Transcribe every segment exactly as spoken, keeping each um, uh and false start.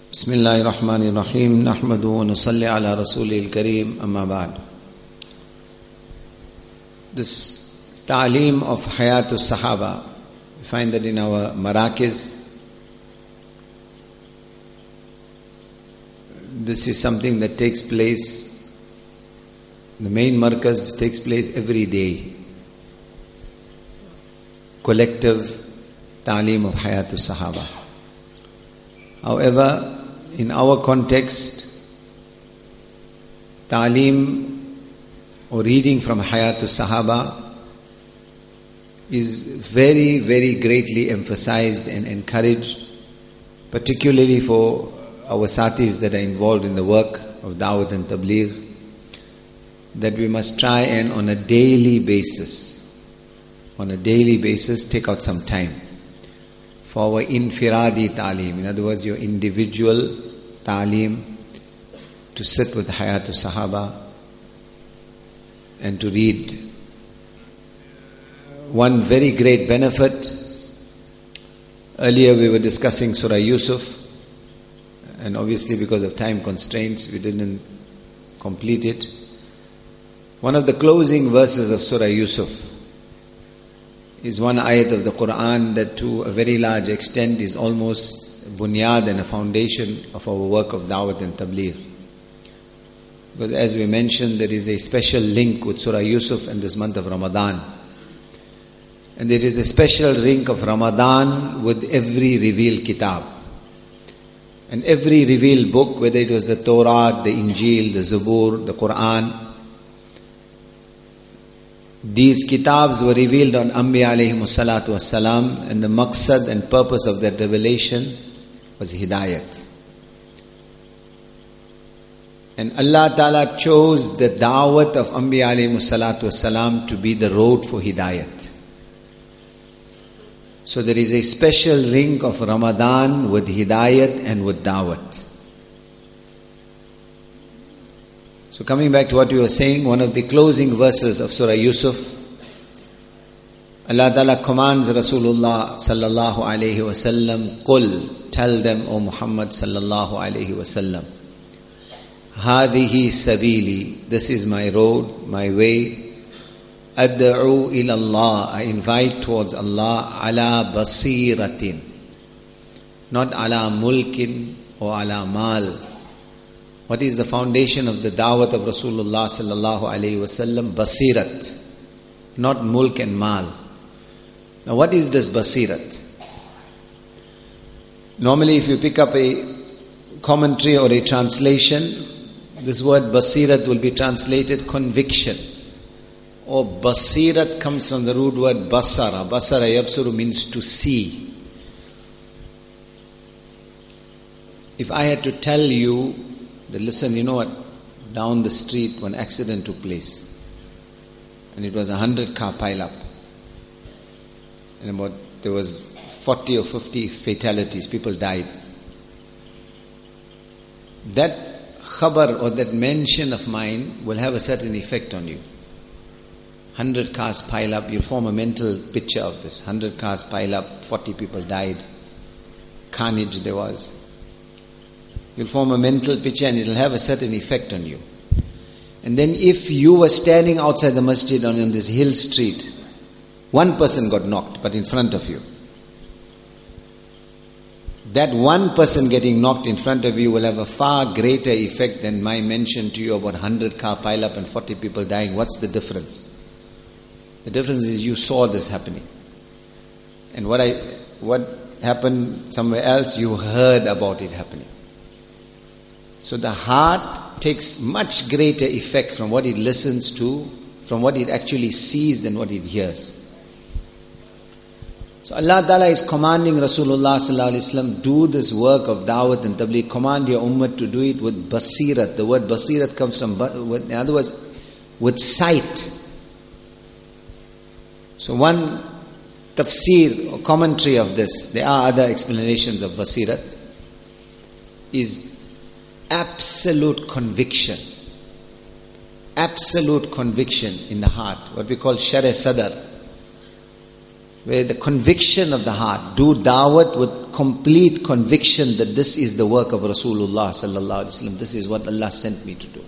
Bismillahir Rahmanir Rahim. Nahmadu wa nusalli ala Rasulil Kareem. Amma ba'd. This ta'aleem of Hayatus Sahaba, we find that in our Marakiz. This is something that takes place, the main markaz takes place every day. Collective ta'aleem of Hayatus Sahaba. However, in our context, ta'aleem or reading from Hayatus Sahaba is very, very greatly emphasized and encouraged, particularly for our sathis that are involved in the work of Dawat and Tabligh, that we must try and on a daily basis, on a daily basis, take out some time for our infiradi ta'aleem. In other words, your individual ta'aleem, to sit with Hayatus Sahaba and to read. One very great benefit, earlier we were discussing Surah Yusuf, and obviously because of time constraints we didn't complete it. One of the closing verses of Surah Yusuf is one ayat of the Quran that to a very large extent is almost a bunyad and a foundation of our work of Dawat and Tabligh. Because as we mentioned, there is a special link with Surah Yusuf and this month of Ramadan. And there is a special link of Ramadan with every revealed kitab. And every revealed book, whether it was the Torah, the Injil, the Zabur, the Quran, these kitabs were revealed on Anbiya alayhimu salatu wassalam, and the maqsad and purpose of that revelation was hidayat. And Allah Ta'ala chose the da'wat of Anbiya alayhimu salatu wassalam to be the road for hidayat. So there is a special link of Ramadan with hidayat and with da'wat. So coming back to what we were saying, one of the closing verses of Surah Yusuf, Allah Ta'ala commands Rasulullah sallallahu alayhi wasallam, Qul, tell them, O Muhammad sallallahu alayhi wasallam, Hadihi sabili, this is my road, my way, Ad'u ila Allah, I invite towards Allah, ala basiratin, not ala mulkin or ala mal. What is the foundation of the da'wat of Rasulullah sallallahu alayhi wasallam? Basirat, not mulk and mal. Now what is this basirat? Normally if you pick up a commentary or a translation, this word basirat will be translated conviction. Or basirat comes from the root word basara. Basara yabsuru means to see. If I had to tell you, that listen, you know what, down the street one accident took place and it was a hundred car pile up and about there was forty or fifty fatalities, people died. That khabar or that mention of mine will have a certain effect on you. Hundred cars pile up, you'll form a mental picture of this. Hundred cars pile up, forty people died, carnage there was. You'll form a mental picture and it'll have a certain effect on you. And then if you were standing outside the masjid on, on this hill street, one person got knocked, but in front of you. That one person getting knocked in front of you will have a far greater effect than my mention to you about one hundred car pile up and forty people dying. What's the difference? The difference is you saw this happening. And what I what happened somewhere else, you heard about it happening. So the heart takes much greater effect from what it listens to, from what it actually sees than what it hears. So Allah Ta'ala is commanding Rasulullah Sallallahu Alaihi Wasallam, do this work of Dawat and Tabligh, command your ummah to do it with basirat. The word basirat comes from, in other words, with sight. So one tafsir or commentary of this, there are other explanations of basirat, is absolute conviction. Absolute conviction in the heart, what we call shar-e sadr, where the conviction of the heart, do da'wat with complete conviction that this is the work of Rasulullah sallallahu alaihi wasallam. This is what Allah sent me to do.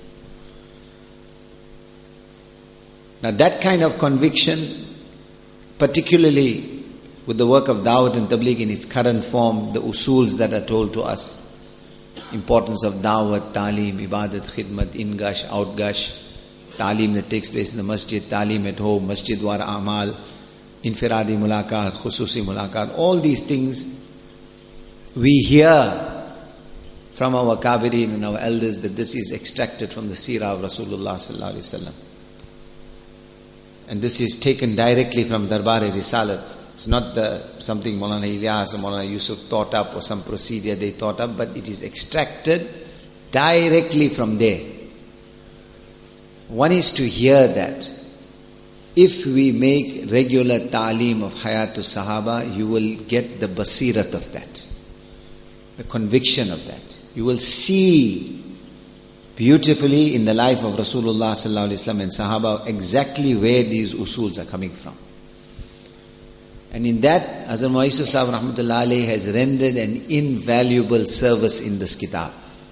Now that kind of conviction, particularly with the work of Dawat and Tabligh in its current form, the usuls that are told to us, importance of Dawat, Taaleem, Ibadat, Khidmat, Ingash, Outgash, Taaleem that takes place in the masjid, Taaleem at home, Masjid Wara Amal, Infiradi Mulaqat, Khususi Mulaqat, all these things we hear from our Kabirin and our elders that this is extracted from the Seerah of Rasulullah sallallahu alaihi wasallam. And this is taken directly from Darbar-e-Risalat. It's not the, something Maulana Ilyas or Maulana Yusuf thought up or some procedure they thought up, but it is extracted directly from there. One is to hear that. If we make regular ta'aleem of Hayatus Sahaba, you will get the basirat of that, the conviction of that. You will see beautifully in the life of Rasulullah sallallahu alaihi wasallam and Sahaba exactly where these usuls are coming from. And in that, Hazrat Maulana Yusuf Sahib rahmatullah alayhi has rendered an invaluable service in this kitab.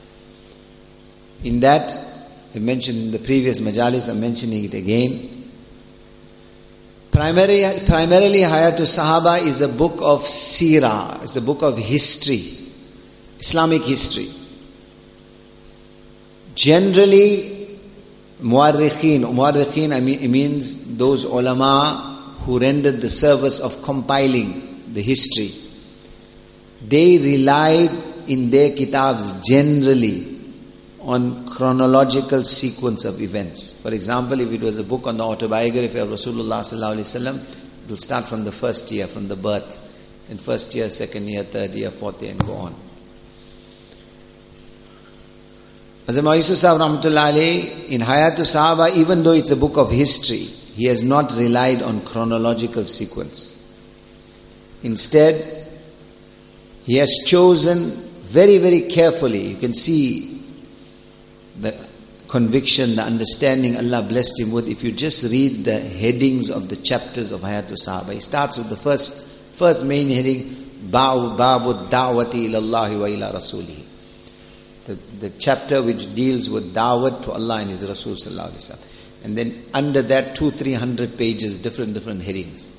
In that, I mentioned in the previous majalis, I'm mentioning it again. Primarily, primarily Hayatus Sahaba is a book of seerah, it's a book of history, Islamic history. Generally, muarrikhin, muarrikhin I mean, it means those ulama who rendered the service of compiling the history. They relied in their kitabs generally on chronological sequence of events. For example, if it was a book on the autobiography of Rasulullah sallallahu alaihi wasallam, it will start from the first year, from the birth, and first year, second year, third year, fourth year, and go on. Hazrat Maulana Yusuf Sahib rahmatullah alayhi, in Hayatus Sahaba, even though it's a book of history, he has not relied on chronological sequence. Instead, he has chosen very, very carefully. You can see the conviction, the understanding Allah blessed him with. If you just read the headings of the chapters of Hayatus Sahaba, he starts with the first, first main heading, Babu Da'wati ilallahi wa ila rasulihi. The, the chapter which deals with da'wat to Allah and His Rasul sallallahu alaihi wasallam. And then under that, two, three hundred pages, different, different headings.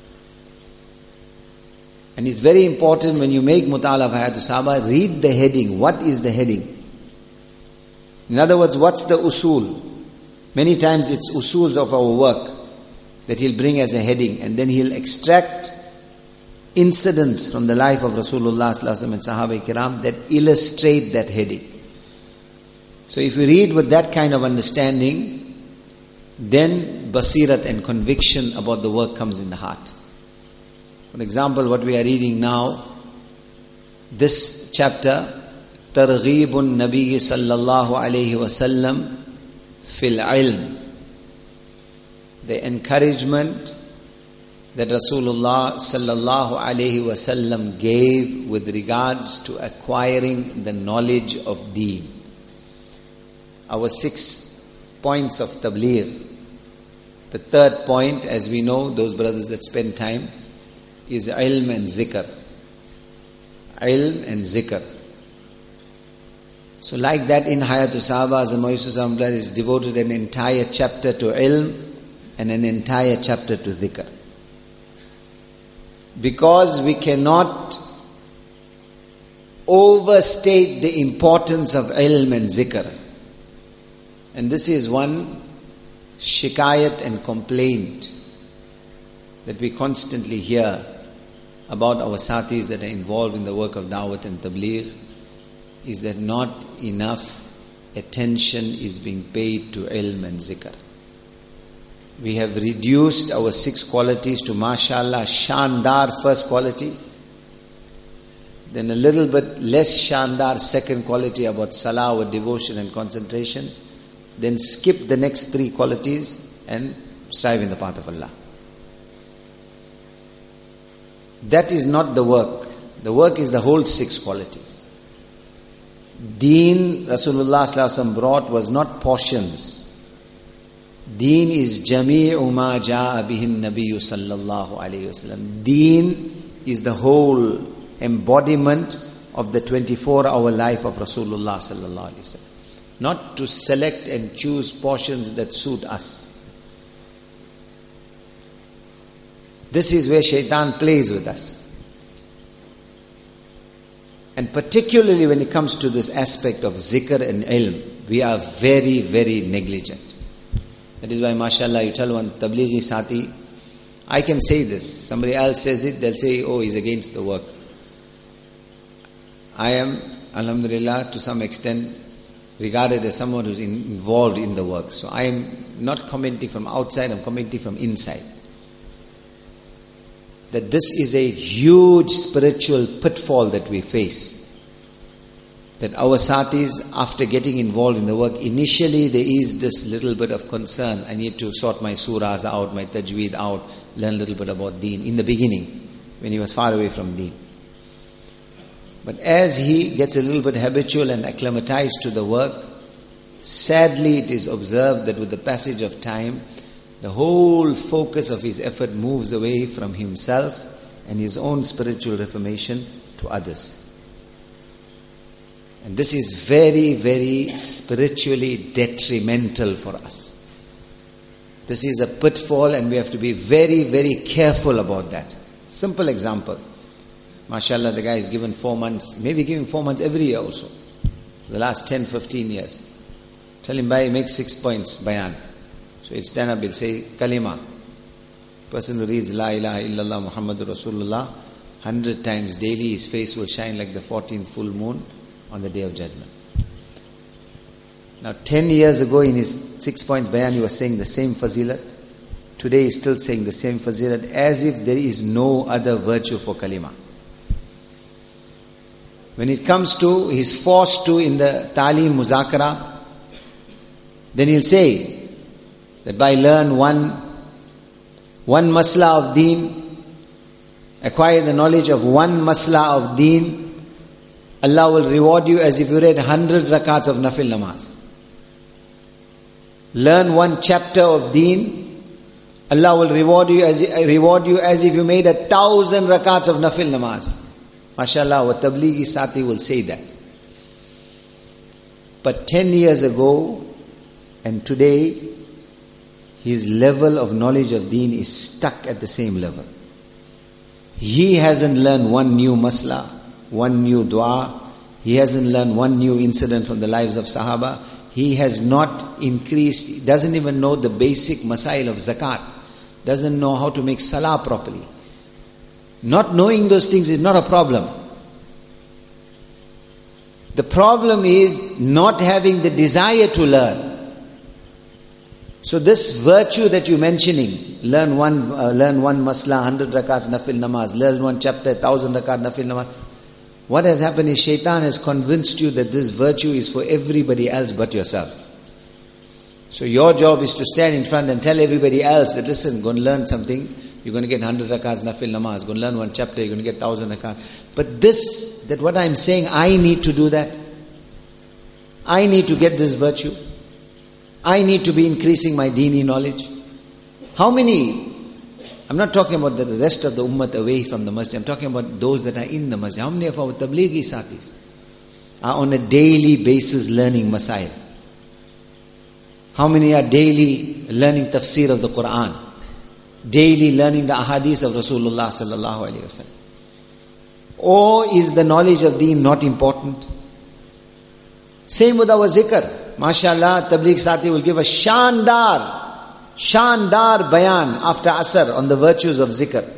And it's very important when you make mutala of Hayatus Sahaba, read the heading. What is the heading? In other words, what's the usul? Many times it's usuls of our work that he'll bring as a heading, and then he'll extract incidents from the life of Rasulullah sallallahu alaihi wasallam and Sahaba Kiram that illustrate that heading. So if we read with that kind of understanding, then basirat and conviction about the work comes in the heart. For example, what we are reading now, this chapter, Targheebun Nabi sallallahu alayhi wasallam fil ilm, the encouragement that Rasulullah sallallahu alayhi wasallam gave with regards to acquiring the knowledge of deen. Our six points of tabligh. The third point, as we know, those brothers that spend time, is ilm and zikr. Ilm and zikr. So like that in Hayatus Sahaba, Hazrat Maulana Yusuf Sahib is devoted an entire chapter to ilm and an entire chapter to zikr. Because we cannot overstate the importance of ilm and zikr. And this is one shikayat and complaint that we constantly hear about our sathis that are involved in the work of da'wat and tabligh, is that not enough attention is being paid to ilm and zikr. We have reduced our six qualities to mashallah, shandar first quality, then a little bit less shandar second quality about salah or devotion and concentration, then skip the next three qualities and strive in the path of Allah. That is not the work. The work is the whole six qualities. Deen Rasulullah sallallahu alaihi wasallam brought was not portions. Deen is jami'u ma ja'a bihin nabiyyu sallallahu alayhi wasallam. Deen is the whole embodiment of the twenty-four hour life of Rasulullah sallallahu alaihi wasallam. Not to select and choose portions that suit us. This is where shaitan plays with us. And particularly when it comes to this aspect of zikr and ilm, we are very, very negligent. That is why, mashallah, you tell one tablighi sati, I can say this. Somebody else says it, they'll say, oh, he's against the work. I am, alhamdulillah, to some extent, regarded as someone who's in, involved in the work. So I am not commenting from outside, I'm commenting from inside. That this is a huge spiritual pitfall that we face. That our satis, after getting involved in the work, initially there is this little bit of concern. I need to sort my surahs out, my tajweed out, learn a little bit about deen. In the beginning, when he was far away from deen. But as he gets a little bit habitual and acclimatized to the work, sadly it is observed that with the passage of time, the whole focus of his effort moves away from himself and his own spiritual reformation to others. And this is very, very spiritually detrimental for us. This is a pitfall and we have to be very, very careful about that. Simple example. MashaAllah, the guy is given four months, maybe giving four months every year also. For the last ten, fifteen years. Tell him, bhai, make six points, bayan. So he'll stand up, he'll say, kalima. Person who reads La ilaha illallah Muhammadur Rasulullah, hundred times daily, his face will shine like the fourteenth full moon on the day of judgment. Now ten years ago in his six points bayan, he was saying the same fazilat. Today he's still saying the same fazilat as if there is no other virtue for kalima. When it comes to, he's forced to in the ta'lim muzakara, then he'll say that by learn one, one masla of deen, acquire the knowledge of one masla of deen, Allah will reward you as if you read hundred rakats of nafil namaz. Learn one chapter of deen, Allah will reward you as reward you as if you made a thousand rakats of nafil namaz. MashaAllah, wa tablighi sati will say that. But ten years ago and today, his level of knowledge of deen is stuck at the same level. He hasn't learned one new masla, one new dua. He hasn't learned one new incident from the lives of Sahaba. He has not increased, he doesn't even know the basic masail of zakat. Doesn't know how to make salah properly. Not knowing those things is not a problem. The problem is not having the desire to learn. So this virtue that you're mentioning, learn one, uh, learn one masla, hundred rakats nafil namaz, learn one chapter, thousand rakat nafil namaz. What has happened is shaitan has convinced you that this virtue is for everybody else but yourself. So your job is to stand in front and tell everybody else that listen, go and learn something. You're going to get hundred rakats nafil namaz. Go and learn one chapter, you're going to get thousand rakats. But this, that what I'm saying, I need to do that. I need to get this virtue. I need to be increasing my deeni knowledge. How many, I'm not talking about the rest of the ummah away from the masjid, I'm talking about those that are in the masjid. How many of our tablighi satis are on a daily basis learning masail? How many are daily learning tafsir of the Quran? Daily learning the ahadith of Rasulullah sallallahu alaihi wasallam? Or is the knowledge of deen not important? Same with our zikr. MashaAllah, Tabligh Sati will give a shandar, shandar bayan after Asr on the virtues of zikr.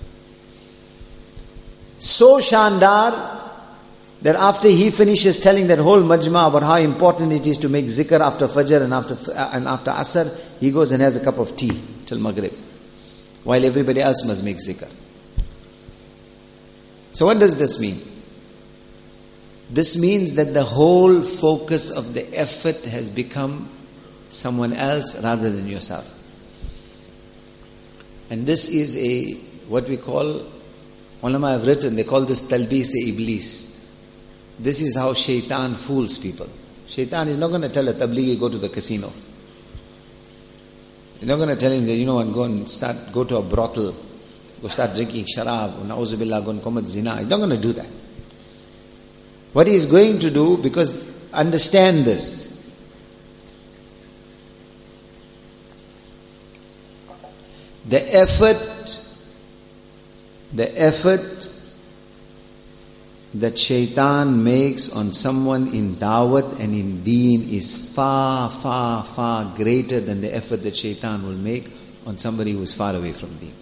So shandar that after he finishes telling that whole majma about how important it is to make zikr after Fajr and after and after Asr, he goes and has a cup of tea till Maghrib, while everybody else must make zikr. So what does this mean? This means that the whole focus of the effort has become someone else rather than yourself. And this is a, what we call, ulama have written, they call this talbis-e-iblis. This is how shaitan fools people. Shaitan is not going to tell a tablighi, go to the casino. You're not going to tell him that, you know what, go and start, go to a brothel go start drinking sharab, na'uzu billah, go and commit zina. He's not going to do that. What he's going to do, because understand this, the effort, the effort that shaitan makes on someone in dawat and in deen is far, far, far greater than the effort that shaitan will make on somebody who is far away from deen.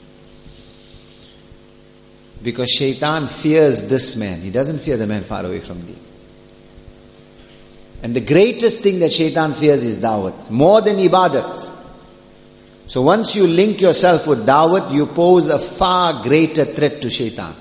Because shaitan fears this man. He doesn't fear the man far away from deen. And the greatest thing that shaitan fears is dawat, more than ibadat. So once you link yourself with dawat, you pose a far greater threat to shaitan.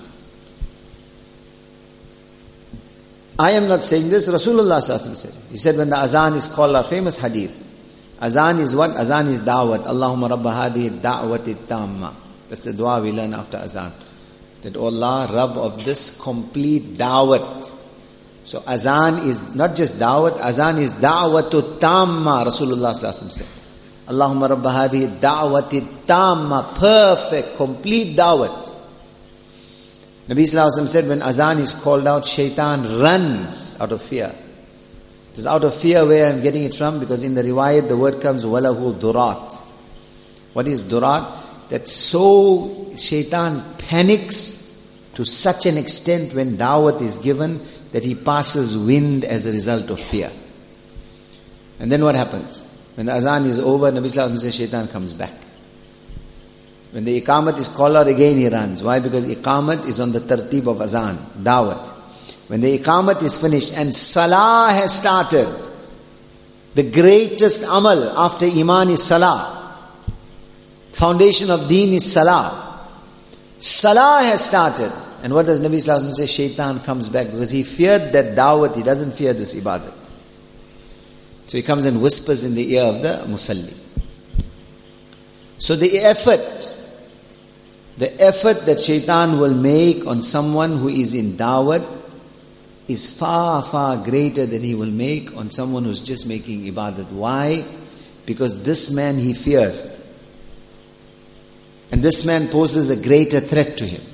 I am not saying this, Rasulullah sallallahu alaihi wasallam said. He said when the azan is called, our famous hadith, azan is what? Azan is da'wat. Allahumma rabba hadihi da'wati tamma. That's the dua we learn after azan. That, oh Allah, Rabb of this complete da'wat. So azan is not just da'wat, azan is da'watu tamma, Rasulullah sallallahu alaihi wasallam said. Allahumma rabba hadihi da'wati tamma, perfect, complete da'wat. Nabi sallallahu alaihi wasallam said when azan is called out, shaitan runs out of fear. It is out of fear where I am getting it from, because in the riwayat the word comes walahu durat. What is durat? That so shaitan panics to such an extent when dawat is given that he passes wind as a result of fear. And then what happens? When the azan is over, Nabi sallallahu alaihi wasallam says shaitan comes back. When the iqamat is called out, again he runs. Why? Because iqamat is on the tartib of azan, dawat. When the iqamat is finished and salah has started, the greatest amal after iman is salah. Foundation of deen is salah. Salah has started. And what does Nabi sallallahu alaihi wasallam say? Shaitan comes back because he feared that dawat, he doesn't fear this ibadat. So he comes and whispers in the ear of the musalli. So the effort, the effort that shaitan will make on someone who is in dawat is far, far greater than he will make on someone who's just making ibadat. Why? Because this man he fears. And this man poses a greater threat to him.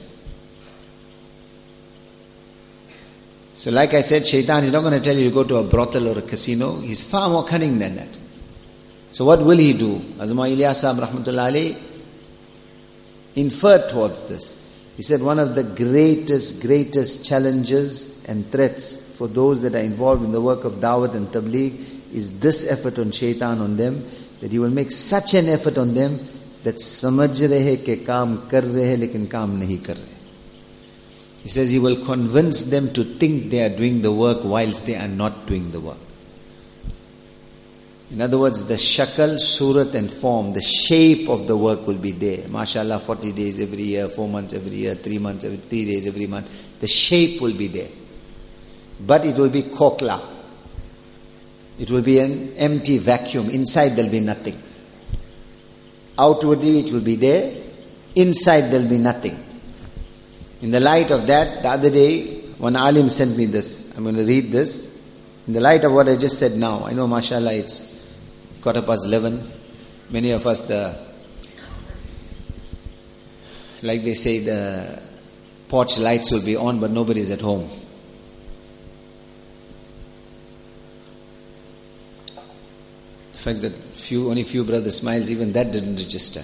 So like I said, shaitan is not going to tell you to go to a brothel or a casino. He's far more cunning than that. So what will he do? Azma Ilyas Sahib rahmatullah alayhi inferred towards this. He said one of the greatest, greatest challenges and threats for those that are involved in the work of dawat and tabligh is this effort on shaitan on them, that he will make such an effort on them that samajh rahe ke kaam kar rahe lekin kaam nahi kar rahe. He says he will convince them to think they are doing the work whilst they are not doing the work. In other words, the shakal, surat and form, the shape of the work will be there. MashaAllah, forty days every year, four months every year, three months every, three days every month. The shape will be there. But it will be kokla. It will be an empty vacuum. Inside there will be nothing. Outwardly it will be there. Inside there will be nothing. In the light of that, the other day, one alim sent me this. I'm going to read this. In the light of what I just said now, I know, mashallah, it's quarter past eleven. Many of us, the like they say, the porch lights will be on, but nobody's at home. The fact that few, only few brothers smiles, even that didn't register.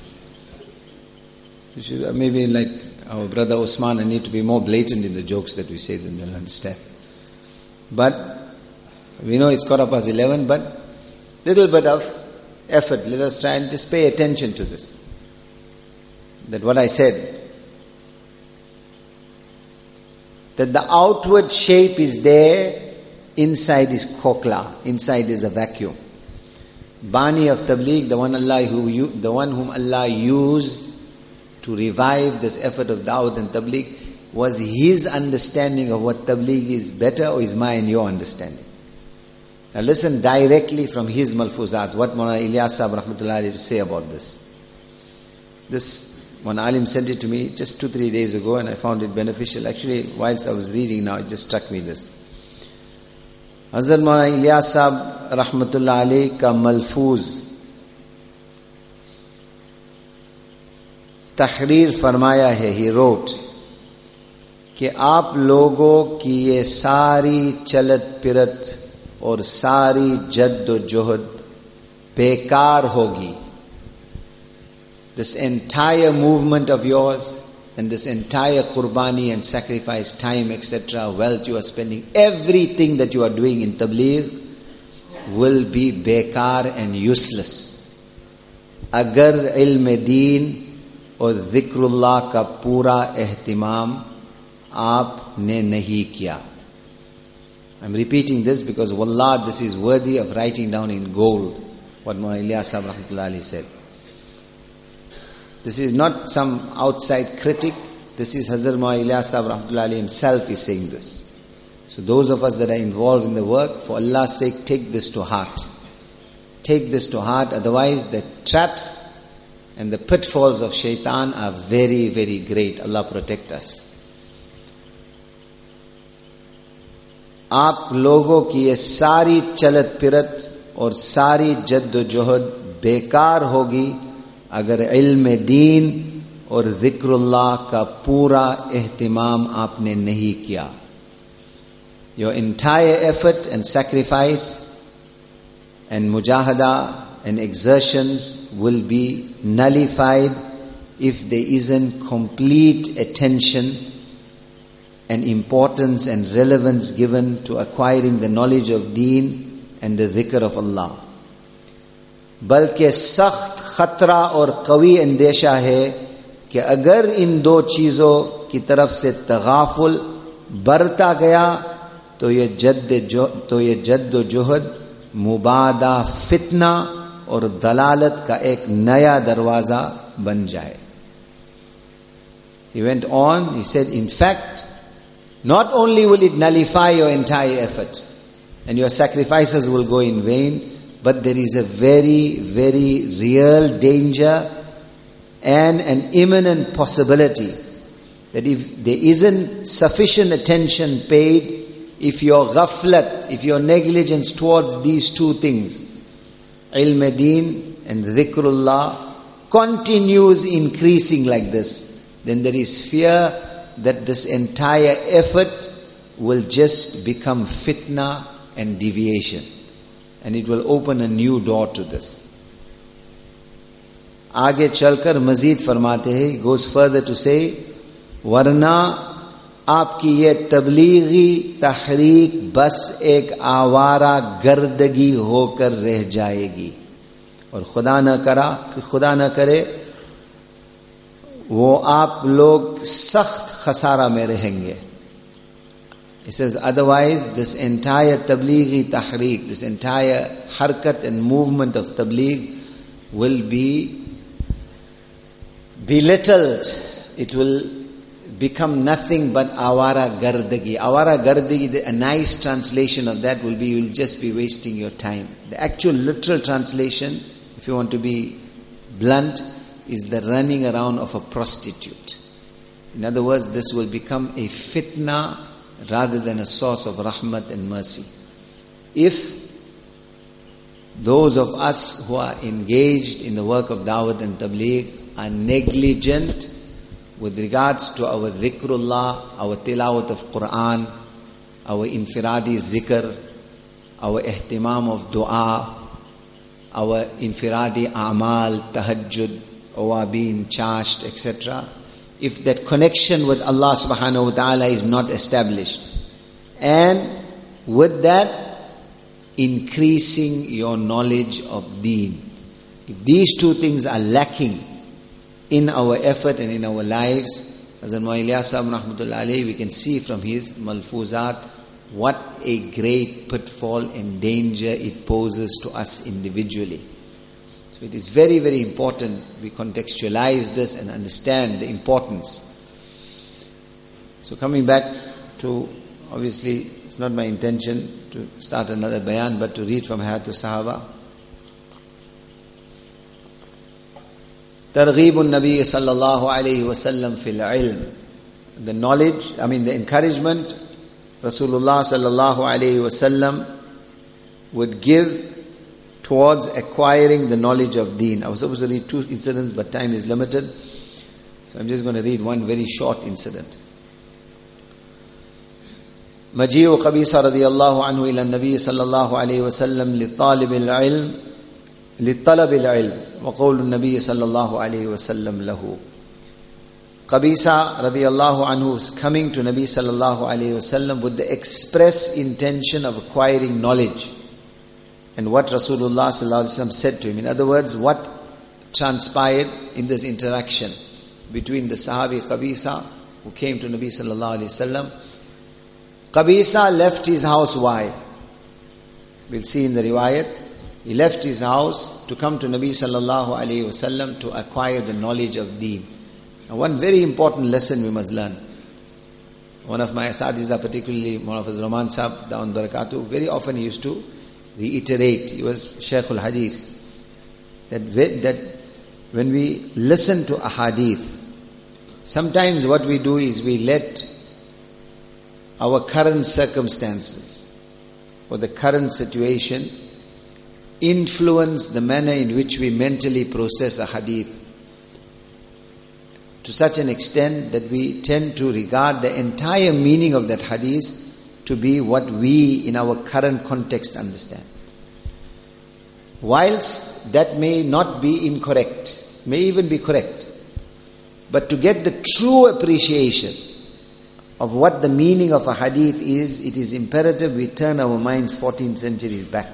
You should, maybe like our brother Osman, I need to be more blatant in the jokes that we say, then they'll understand. But we know it's quarter past eleven, but little bit of effort. Let us try and just pay attention to this. That what I said, that the outward shape is there, inside is kokla, inside is a vacuum. Bani of Tabligh, the one Allah who the one whom Allah used to revive this effort of Dawat and Tabligh, was his understanding of what Tabligh is better, or is my and your understanding? Now listen directly from his Malfuzat, what Mawlana Ilyas Sahib rahmatullah alayhi to say about this. This, one alim sent it to me just two, three days ago, and I found it beneficial. Actually, whilst I was reading now, it just struck me this. Hazrat Mawlana Ilyas Sahib rahmatullah alayhi ka Malfuz, तहरीर फरमाया है, he wrote, कि आप लोगों की ये सारी चलत पिरत और सारी जद्दोजहद बेकार होगी. This entire movement of yours and this entire qurbani and sacrifice, time, et cetera, wealth you are spending, everything that you are doing in tabligh will be bekar and useless. अगर इल्म दीन और ज़िक्रुल्लाह का पूरा एहतिमाम आपने नहीं किया. I'm repeating this because wallah, this is worthy of writing down in gold what Mullah Ilyas Sahib rahmatullahi alayhi said. This is not some outside critic. This is Hazrat Mullah Ilyas Sahib rahmatullahi alayhi himself is saying this. So those of us that are involved in the work, for Allah's sake, take this to heart. Take this to heart, otherwise the traps and the pitfalls of shaitan are very, very great. Allah protect us. आप लोगों की ये सारी चलत पिरत और सारी जद्दोजहद बेकार होगी अगर इल्म दीन और ज़िक्रुल्लाह का पूरा एहतिमाम आपने नहीं किया. Your entire effort and sacrifice and mujahada and exertions will be nullified if there isn't complete attention and importance and relevance given to acquiring the knowledge of deen and the dhikr of Allah. बल्कि सख्त खतरा और कवी अंदेशा है कि अगर इन दो चीज़ों की तरफ से तगाफुल बरता गया तो ये जद्द जो तो ये जद्दोजहद मुबादा फितना और दलालत का एक नया दरवाजा बन जाए. He went on, he said, in fact, not only will it nullify your entire effort and your sacrifices will go in vain, but there is a very, very real danger and an imminent possibility that if there isn't sufficient attention paid, if your ghaflat, if your negligence towards these two things, ilm deen and dhikrullah, continues increasing like this, then there is fear that this entire effort will just become fitna and deviation. And it will open a new door to this. आगे चलकर मजीद फरमाते हैं, he goes further to say, वरना आपकी ये तबलीगी तहरीक बस एक आवारा गर्दगी होकर रह जाएगी और खुदा न करा खुदा न करे वो आप लोग सख्त खसारा में रहेंगे. He says, otherwise this entire tablighi tahreek, this entire harkat and movement of tabligh will be belittled. It will become nothing but awara gardagi. Awara gardagi, a nice translation of that will be, you'll just be wasting your time. The actual literal translation, if you want to be blunt, is the running around of a prostitute. In other words, this will become a fitna rather than a source of rahmat and mercy. If those of us who are engaged in the work of dawat and tabligh are negligent with regards to our dhikrullah, our tilawat of Quran, our infiradi zikr, our ihtimam of dua, our infiradi amal, tahajjud, awabin, chasht, et cetera, if that connection with Allah subhanahu wa ta'ala is not established, and with that increasing your knowledge of deen, if these two things are lacking in our effort and in our lives, as in Mullah Ilyas Sahib rahmatullahi alayhi, we can see from his malfuzat what a great pitfall and danger it poses to us individually. So it is very, very important we contextualize this and understand the importance. So coming back to, obviously it's not my intention to start another bayan, but to read from Hayatul Sahaba. Targheebun Nabi sallallahu alayhi wa sallam fil ilm. The knowledge, I mean the encouragement Rasulullah sallallahu alayhi wa sallam would give towards acquiring the knowledge of deen. I was supposed to read two incidents, but time is limited. So I'm just going to read one very short incident. مجيء قبيصة رضي الله عنه إلى النبي صلى الله عليه وسلم لطالب العلم لطلب العلم وقول النبي صلى الله عليه وسلم له. Qabisa radiallahu anhu is coming to Nabi sallallahu alayhi wasallam with the express intention of acquiring knowledge. And what Rasulullah sallallahu alayhi wasallam said to him. In other words, what transpired in this interaction between the Sahabi Qabisa who came to Nabi sallallahu alayhi wasallam. Qabisa left his house. Why? We'll see in the riwayat. He left his house to come to Nabi sallallahu alayhi wasallam to acquire the knowledge of deen. Now, one very important lesson we must learn. One of my Asatiza, particularly one of his Rahman Sahib, Dawan Barakatuh, very often he used to reiterate. He was Shaykhul Hadith. That, that when we listen to a hadith, sometimes what we do is we let our current circumstances or the current situation influence the manner in which we mentally process a hadith, to such an extent that we tend to regard the entire meaning of that hadith to be what we in our current context understand. Whilst that may not be incorrect, may even be correct, but to get the true appreciation of what the meaning of a hadith is, it is imperative we turn our minds fourteen centuries back.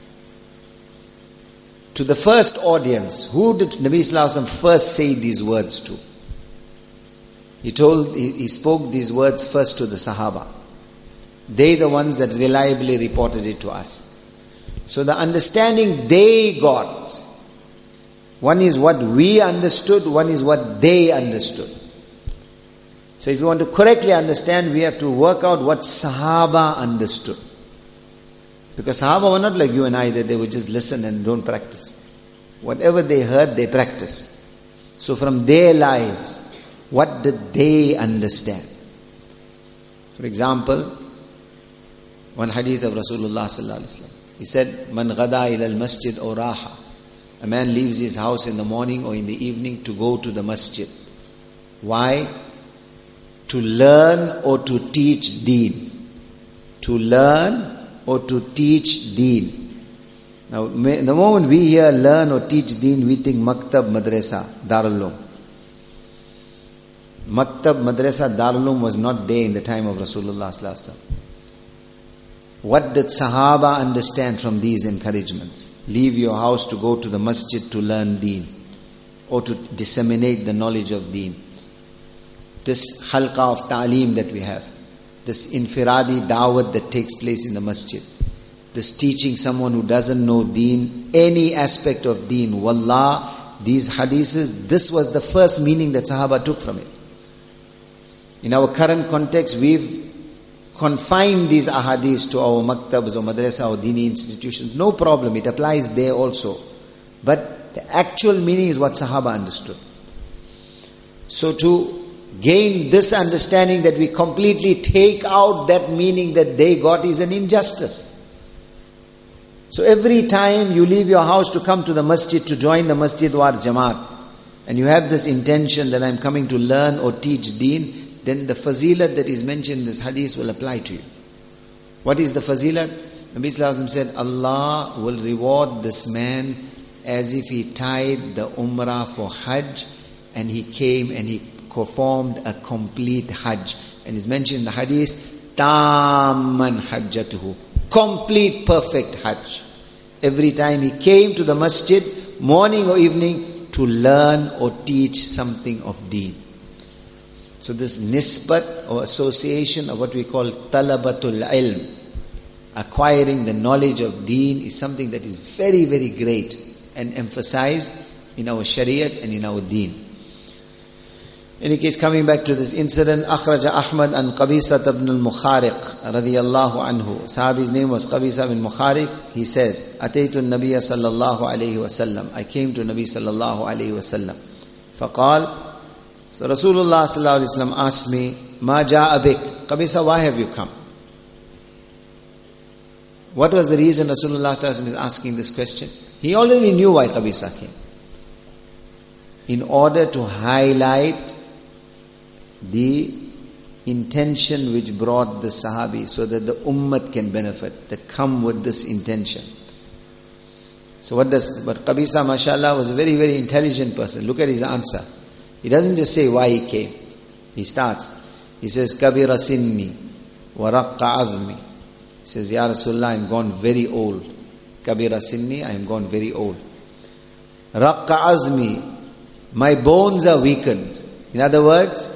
To the first audience, who did Nabi Sallallahu Alaihi Wasallam first say these words to? He told, he, he spoke these words first to the Sahaba. They the ones that reliably reported it to us. So the understanding they got, one is what we understood, one is what they understood. So if you want to correctly understand, we have to work out what Sahaba understood. Because Sahaba were not like you and I, that they would just listen and don't practice. Whatever they heard, they practiced. So from their lives, what did they understand? For example, one hadith of Rasulullah sallallahu alaihi wasallam. He said, "Man ghada ila al-masjid or raha." A man leaves his house in the morning or in the evening to go to the masjid. Why? To learn or to teach deen. To learn or to teach deen. Now, the moment we hear learn or teach deen, we think maktab, madrasa, darul uloom. Maktab, madrasa, darul uloom was not there in the time of Rasulullah sallallahu alaihi wasallam. What did Sahaba understand from these encouragements? Leave your house to go to the masjid to learn deen or to disseminate the knowledge of deen. This halqa of ta'aleem that we have, this infiradi da'wat that takes place in the masjid, this teaching someone who doesn't know deen, any aspect of deen, wallah, these hadiths, this was the first meaning that Sahaba took from it. In our current context, we've confined these ahadiths to our maktabs or madrasa or dini institutions. No problem, it applies there also. But the actual meaning is what Sahaba understood. So to gain this understanding that we completely take out that meaning that they got is an injustice. So every time you leave your house to come to the masjid to join the masjid war jamaat, and you have this intention that I'm coming to learn or teach deen, then the fazilat that is mentioned in this hadith will apply to you. What is the fazilat? Nabi Sallallahu Alaihi Wasallam said, Allah will reward this man as if he tied the umrah for hajj and he came and he performed a complete hajj. And is mentioned in the hadith, Tamman hajjatuhu, complete perfect hajj. Every time he came to the masjid, morning or evening, to learn or teach something of deen. So this nisbat or association of what we call talabatul ilm, acquiring the knowledge of deen, is something that is very, very great and emphasized in our shariat and in our deen. In any case, coming back to this incident, akhraja Ahmad an Qabisa ibn al-Mukhariq radiyallahu anhu. Sahabi's name was Qabisa ibn Mukhariq. He says, Ataytu an-Nabiya sallallahu alayhi wa sallam. I came to Nabi sallallahu alayhi wa sallam. Faqal, so Rasulullah sallallahu alayhi wa sallam asked me, Ma ja'a bik? Qabisa, why have you come? What was the reason Rasulullah sallallahu alayhi wa sallam is asking this question? He already knew why Qabisa came. In order to highlight the intention which brought the Sahabi, so that the ummah can benefit, that come with this intention. So what does, but Qabisa, mashallah, was a very, very intelligent person. Look at his answer. He doesn't just say why he came. He starts. He says, Kabira sinni wa raqqa azmi. He says, Ya Rasulullah, I'm gone very old. Kabira sinni, I am gone very old. Raqqa azmi, my bones are weakened. In other words,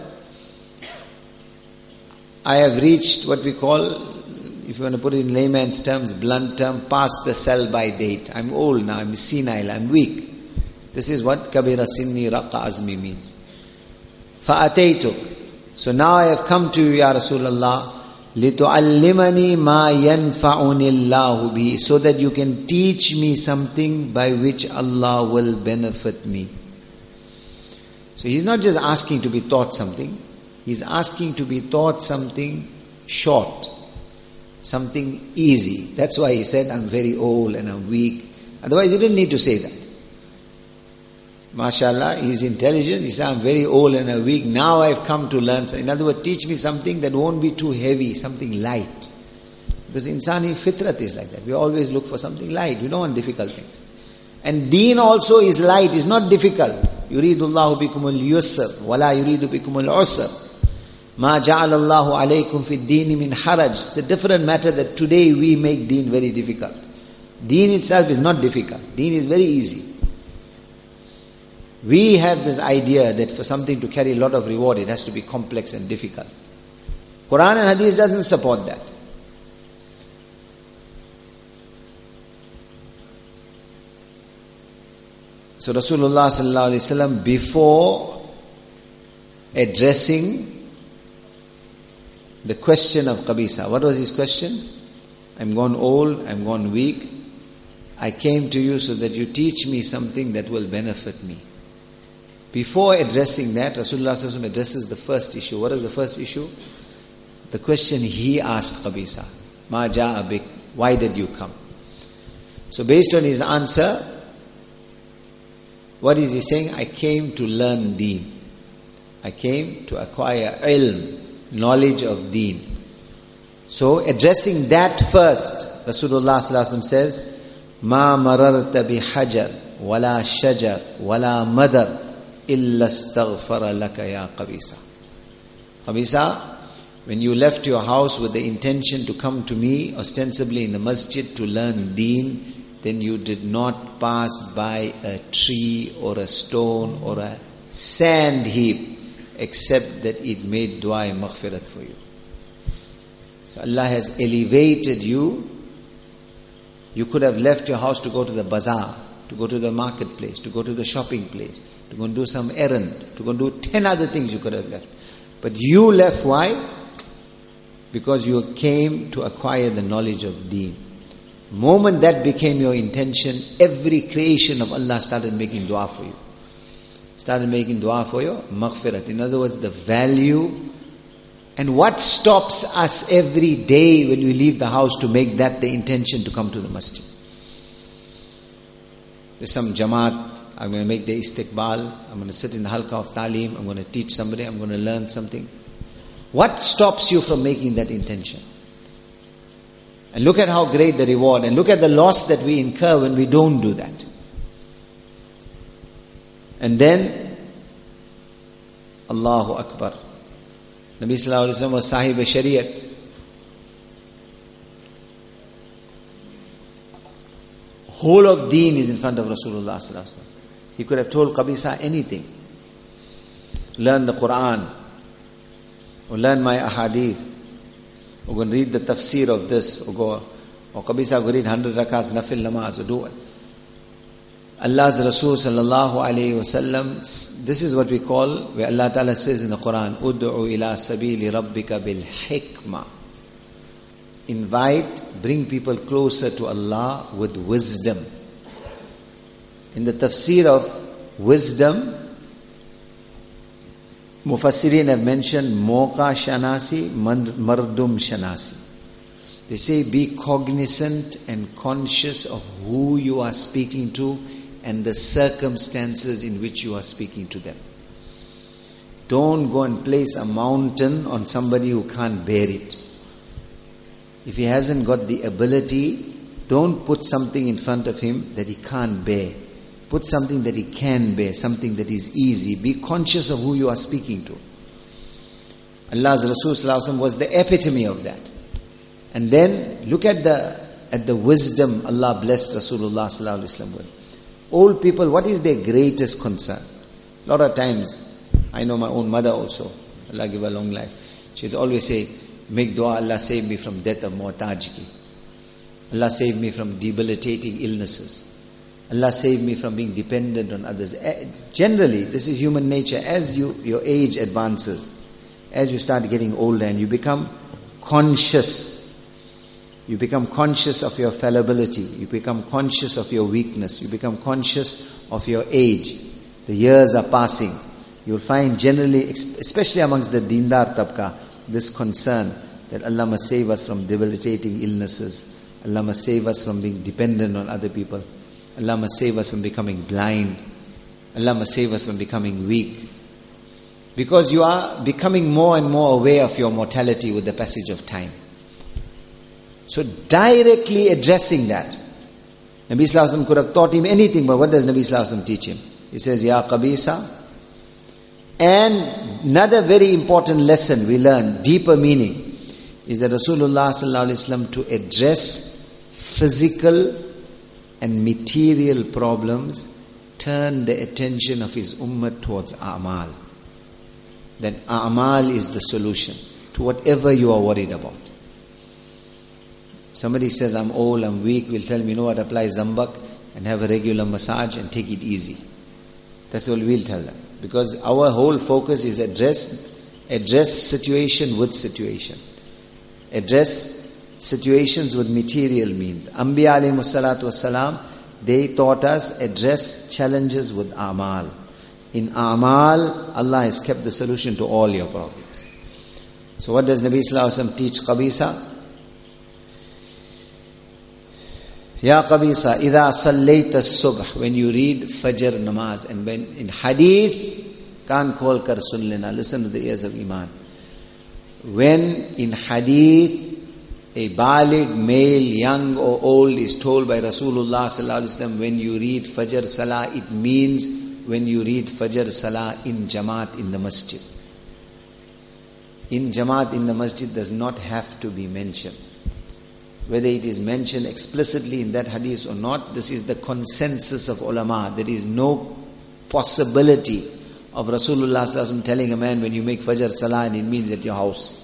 I have reached what we call, if you want to put it in layman's terms, blunt term, past the sell-by date. I'm old now, I'm senile, I'm weak. This is what Kabira Sinni Raqqa Azmi means. فَأَتَيْتُكْ. So now I have come to you, Ya Rasulullah, لِتُعَلِّمَنِي مَا يَنْفَعُنِ اللَّهُ بِهِ, so that you can teach me something by which Allah will benefit me. So he's not just asking to be taught something, he's asking to be taught something short, something easy. That's why he said, I'm very old and I'm weak. Otherwise he didn't need to say that. MashaAllah, he's intelligent. He said, I'm very old and I'm weak. Now I've come to learn. In other words, teach me something that won't be too heavy, something light. Because insani fitrat is like that. We always look for something light. We don't want difficult things. And deen also is light, is not difficult. يُرِيدُ اللَّهُ بِكُمُ الْيُسْرَ وَلَا يُرِيدُ بِكُمُ الْعُسْرَ مَا جَعَلَ اللَّهُ عَلَيْكُمْ فِي الدِّينِ مِنْ حَرَجٍ. It's a different matter that today we make deen very difficult. Deen itself is not difficult. Deen is very easy. We have this idea that for something to carry a lot of reward, it has to be complex and difficult. Quran and Hadith doesn't support that. So Rasulullah sallallahu alaihi wasallam, before addressing the question of Qabisa, what was his question? I'm gone old, I'm gone weak. I came to you so that you teach me something that will benefit me. Before addressing that, Rasulullah sallallahu alaihi wasallam addresses the first issue. What is the first issue? The question he asked Qabisa, Ma ja'a bik, why did you come? So based on his answer, what is he saying? I came to learn deen. I came to acquire ilm, knowledge of deen. So addressing that first, Rasulullah sallallahu alaihi wasallam says, Ma mararta bi hajar, wala shajar, wala madar, illa astaghfara laka ya Qabisa. Qabisa, when you left your house with the intention to come to me, ostensibly in the masjid to learn deen, then you did not pass by a tree or a stone or a sand heap, except that it made dua maghfirat for you. So Allah has elevated you. You could have left your house to go to the bazaar, to go to the marketplace, to go to the shopping place, to go and do some errand, to go and do ten other things you could have left. But you left, why? Because you came to acquire the knowledge of deen. The moment that became your intention, every creation of Allah started making dua for you. Started making dua for you, maghfirat. In other words, the value. And what stops us every day when we leave the house to make that the intention to come to the masjid? There's some jamaat, I'm going to make the istiqbal, I'm going to sit in the halqa of ta'lim, I'm going to teach somebody, I'm going to learn something. What stops you from making that intention? And look at how great the reward, and look at the loss that we incur when we don't do that. And then, Allahu Akbar. Nabi Sallallahu Alaihi Wasallam was Sahib Shariat. Whole of deen is in front of Rasulullah Sallallahu Alaihi Wasallam. He could have told Qabisa anything. Learn the Quran, or learn my ahadith, or go and read the tafsir of this, or go, or Qabisa go read hundred rakats nafil namaz, or do it. Allah's Rasul sallallahu alayhi wa sallam, this is what we call, where Allah Ta'ala says in the Quran, Ud'u ila sabili rabbika bil hikmah. Invite, bring people closer to Allah with wisdom. In the tafsir of wisdom, Mufassirin have mentioned Moqa Shanasi, Mardum Shanasi. They say be cognizant and conscious of who you are speaking to and the circumstances in which you are speaking to them. don't go and place a mountain on somebody who can't bear it. If he hasn't got the ability, don't put something in front of him that he can't bear. Put something that he can bear, something that is easy. Be conscious of who you are speaking to. Allah's Rasul Sallallahu Alaihi Wasallam was the epitome of that. And then look at the at the wisdom Allah blessed Rasulullah Sallallahu Alaihi Wasallam with. Old people, what is their greatest concern? A lot of times, I know my own mother also, Allah give her long life. She'd always say, make dua, Allah save me from death of mu'tajki. Allah save me from debilitating illnesses. Allah save me from being dependent on others. Generally, this is human nature. As you your age advances, as you start getting older and you become conscious, you become conscious of your fallibility, you become conscious of your weakness, you become conscious of your age. The years are passing. You'll find generally, especially amongst the Deendar Tabqa, this concern that Allah must save us from debilitating illnesses. Allah must save us from being dependent on other people. Allah must save us from becoming blind. Allah must save us from becoming weak. Because you are becoming more and more aware of your mortality with the passage of time. So directly addressing that. Nabi Sallallahu Alaihi Wasallam could have taught him anything, but what does Nabi Sallallahu Alaihi Wasallam teach him? He says, Ya Qabisa. And another very important lesson we learn, deeper meaning, is that Rasulullah Sallallahu Alaihi Wasallam, to address physical and material problems, turned the attention of his ummah towards a'mal. That a'mal is the solution to whatever you are worried about. Somebody says, I'm old, I'm weak, will tell me, you know what, apply Zambak and have a regular massage and take it easy. That's what we'll tell them. Because our whole focus is address, address situation with situation. Address situations with material means. Anbiya alayhimus salatu wassalam, they taught us address challenges with a'mal. In a'mal, Allah has kept the solution to all your problems. So what does Nabi Sallallahu Alaihi Wasallam teach Qabisa? Ya Qabisa, idha sallayta as-subh, when you read Fajr namaz, and when in hadith, kan khol kar sun lena, listen to the ears of Iman. When in hadith, a baligh, male, young or old, is told by Rasulullah Sallallahu Alaihi Wasallam, when you read Fajr Salah, it means when you read Fajr Salah in Jamaat in the masjid. In Jamaat in the masjid does not have to be mentioned. Whether it is mentioned explicitly in that hadith or not, this is the consensus of ulama. There is no possibility of Rasulullah Sallallahu Alaihi Wasallam telling a man, when you make Fajr Salah, and it means at your house.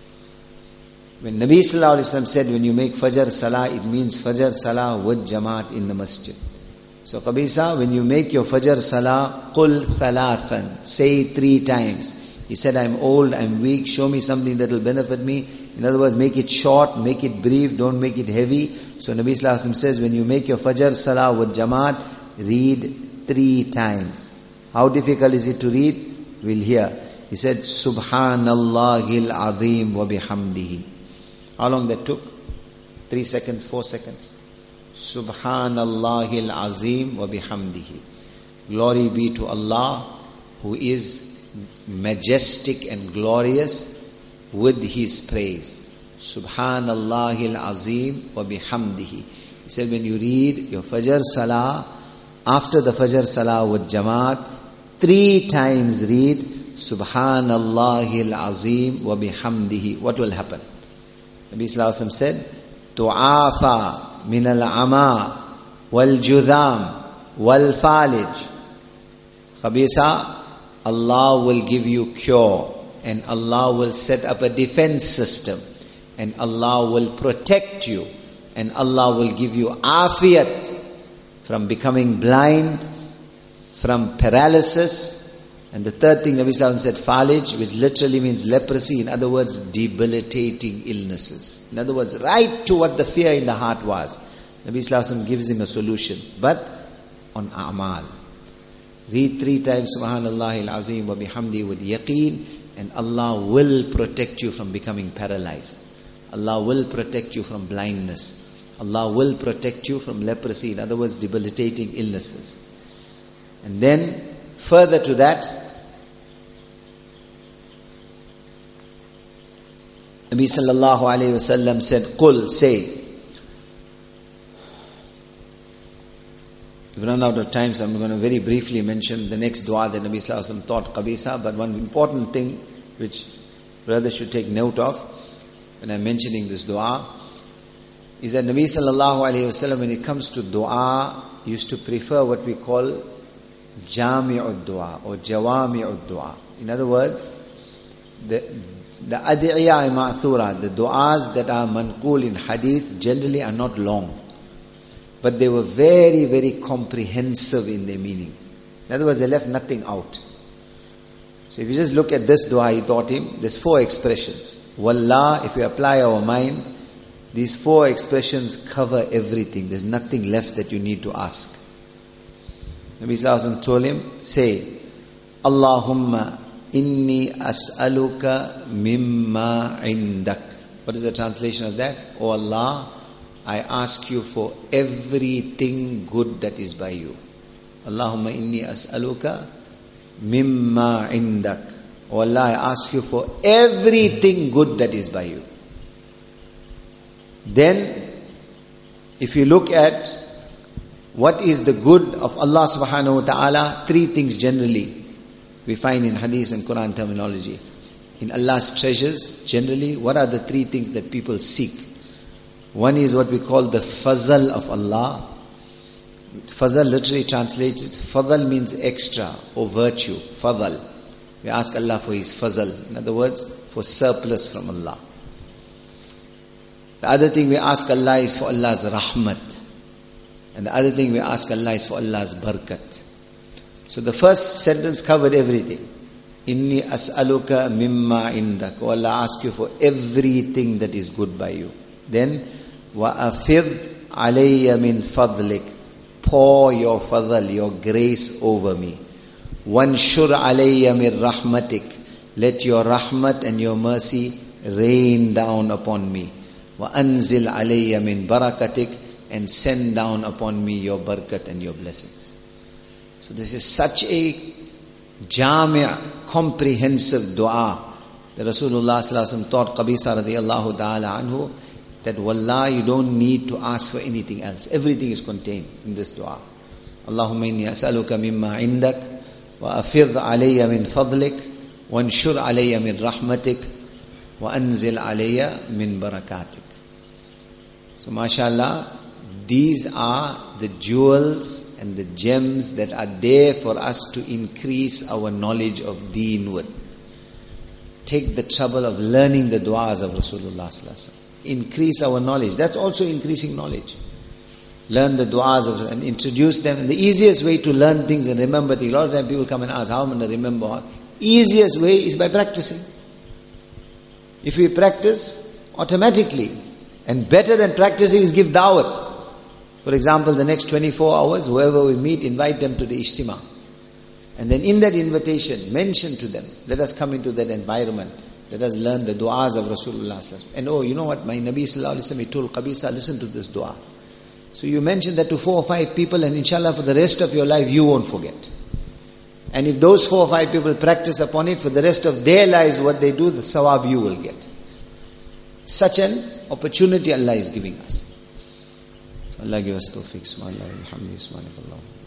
When Nabi Sallallahu Alaihi Wasallam said, when you make Fajr Salah, it means Fajr Salah with Jamaat in the masjid. So Qabisa, when you make your Fajr Salah, Qul thalathan, say three times. He said, I'm old, I'm weak, show me something that will benefit me. In other words, make it short, make it brief, don't make it heavy. So Nabi Sallallahu Alaihi Wasallam says, when you make your Fajr Salah with Jamaat, read three times. How difficult is it to read? We'll hear. He said, Subhanallahil Azim wa bihamdihi. How long that took? Three seconds, four seconds. Subhanallahil Azim wa bihamdihi. Glory be to Allah, who is majestic and glorious with His praise. Subhanallahil Azim wa bihamdihi. He said, when you read your Fajr Salah, after the Fajr Salah with Jamaat, three times read Subhanallahil Azim wa bihamdihi. What will happen? Nabi Sallallahu Alaihi Wasallam said, Tu'afa min al-ama wal-judham wal-falij. Khabisa, Allah will give you cure, and Allah will set up a defense system, and Allah will protect you, and Allah will give you afiyat from becoming blind, from paralysis. And the third thing Nabi Sallallahu Alaihi Wasallam said, falij, which literally means leprosy, in other words, debilitating illnesses. In other words, right to what the fear in the heart was. Nabi Sallallahu Alaihi Wasallam gives him a solution, but on a'mal. Read three times Subhanallahil Azim wa bihamdi with yaqeen, and Allah will protect you from becoming paralyzed. Allah will protect you from blindness. Allah will protect you from leprosy, in other words, debilitating illnesses. And then, further to that, Nabi sallallahu alayhi wa sallam said, Qul, say. We've run out of time, so I'm going to very briefly mention the next dua that Nabi sallallahu alayhi wa sallam taught Qabisa. But one important thing which brothers should take note of when I'm mentioning this dua is that Nabi sallallahu alayhi wa sallam, when it comes to dua, used to prefer what we call Jami'ud dua or Jawami'ud dua. In other words, the the ad'iya ma'thura, the du'as that are manqul in hadith generally are not long, but they were very, very comprehensive in their meaning. In other words, they left nothing out. So if you just look at this dua he taught him, there's four expressions. Wallah, if we apply our mind, these four expressions cover everything. There's nothing left that you need to ask. Nabi sallallahu alaihi wasallam told him, say, Allahumma inni as'aluka mimma indak. What is the translation of that? Oh Allah, I ask you for everything good that is by you. Allahumma inni as'aluka mimma indak. Oh Allah, I ask you for everything good that is by you. Then, if you look at what is the good of Allah subhanahu wa ta'ala, three things generally we find in hadith and Quran terminology. In Allah's treasures, generally, what are the three things that people seek? One is what we call the fazal of Allah. Fazal literally translated, fadal means extra or virtue, fadal. We ask Allah for His fazal. In other words, for surplus from Allah. The other thing we ask Allah is for Allah's rahmat. And the other thing we ask Allah is for Allah's barakat. So the first sentence covered everything. Inni as'aluka mimma indak. Oh Allah, I ask you for everything that is good by you. Then, wa afid alayya min fadlik. Pour your fadl, your grace over me. Wanshur alayya min rahmatik. Let your rahmat and your mercy rain down upon me. Wa anzil alayya min barakatik. And send down upon me your barakat and your blessings. So this is such a jami', comprehensive dua that Rasulullah sallallahu alaihi wasallam taught Qabisa radiyallahu ta'ala anhu, that wallah, you don't need to ask for anything else. Everything is contained in this dua. Allahumma inni as'aluka mimma indak wa afidh alayya min fadlik wa anshur alayya min rahmatik wa anzil alayya min barakatik. So mashallah, these are the jewels and the gems that are there for us to increase our knowledge of deen with. Take the trouble of learning the du'as of Rasulullah sallallahu alaihi wasallam. Increase our knowledge. That's also increasing knowledge. Learn the du'as of and introduce them. And the easiest way to learn things and remember things, a lot of times people come and ask, how am I going to remember? Easiest way is by practicing. If we practice, automatically. And better than practicing is give da'wat. For example, the next twenty-four hours, whoever we meet, invite them to the Ijtima. And then in that invitation, mention to them, let us come into that environment. Let us learn the du'as of Rasulullah sallallahu alaihi wasallam. And oh, you know what? My Nabi sallallahu alaihi wasallam, he told Qabisa, listen to this dua. So you mention that to four or five people, and inshallah for the rest of your life, you won't forget. And if those four or five people practice upon it, for the rest of their lives, what they do, the sawab you will get. Such an opportunity Allah is giving us. So Allah give us tawfiq. Subhanallah, alhamdulillah, subhanallah.